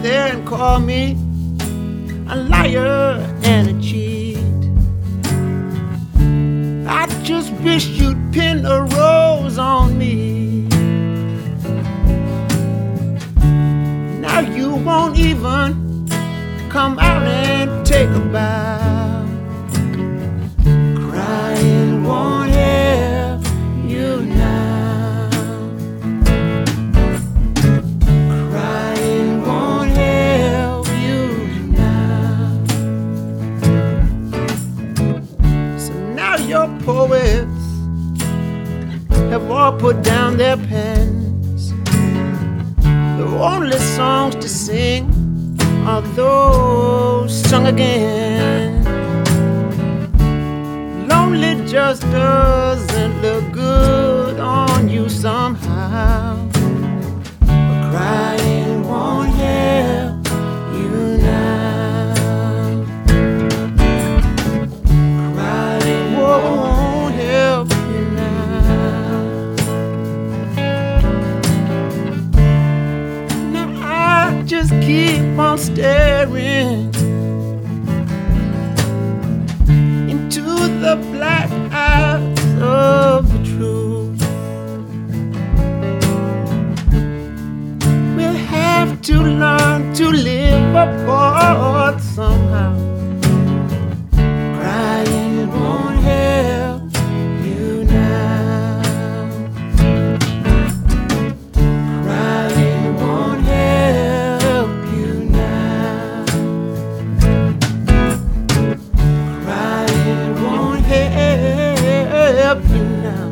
there and call me a liar and a cheat. I just wish you'd pin a rose on me. Now you won't even come out and take a bow. Crying won't help you now. Crying won't help you now. So now your poets have all put down their pens. The only songs to sing are those sung again. Lonely just doesn't look good on you somehow. But crying won't help you now. Crying won't help you now. Now I just keep on staring into the black eyes of the truth. We'll have to learn to live apart somehow. Crying won't help you now. Crying won't help you now. Crying won't help you now.